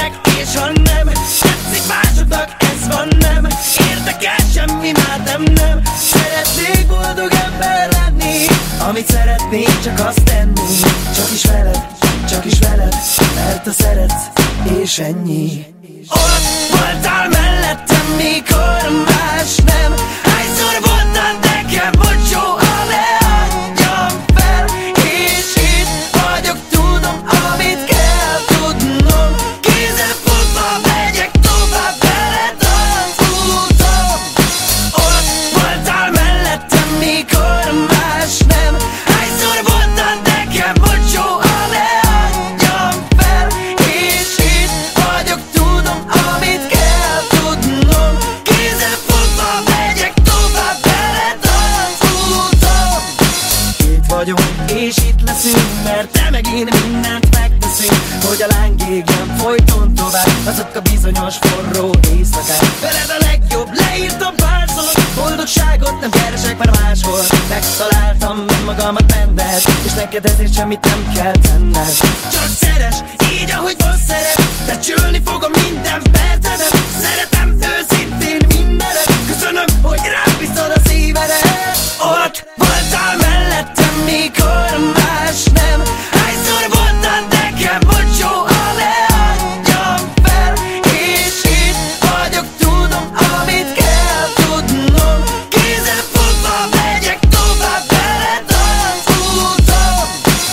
meg, és ha nem tetszik másoknak, ez van, nem érdekel semmi, már nem szeretnék boldog ember lenni, amit szeretnék, csak azt tenni. Csak is veled, mert te szeretsz, és ennyi. Ott voltál mellettem, mikor más nem. Hányszor voltál nekem, hogy soha ne adjam fel. És itt vagyok, tudom, amit kell tudnom. Kézzel fogva megyek tovább veled az úton. Ott voltál mellettem, mikor más nem. Hányszor voltál nekem, hogy soha ne adjam fel. És itt vagyok, tudom, amit kell tudnom. Kézzel fogva megyek tovább veled az úton. Itt vagyunk, és itt leszünk, mert te meg én mindent megteszünk, hogy a láng égjen folyton tovább azok a bizonyos forró éjszakák. Veled a legjobb, leírtam párszor, boldogságot nem keresek már máshol. Megtaláltam magamat benned, és neked ezért semmit nem kell tenned. Csak szeres, így ahogy most szeret, becsülni fogom minden percedet. Szeretem őszintén mindenet, köszönöm, hogy rám bízod a szívedet. Ott voltál mellettem, mikor más nem. Hányszor voltál nekem, hogy soha ne adjam fel. És itt vagyok, tudom, amit kell tudnom. Kézzel fogva megyek tovább veled az úton.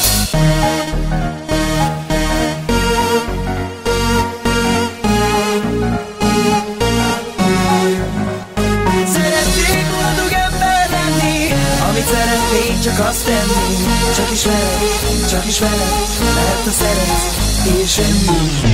Szeretnék boldog ember lenni, amit szeretnék, csak azt tenni. Csak is veled, mert te szeretsz, és ennyi.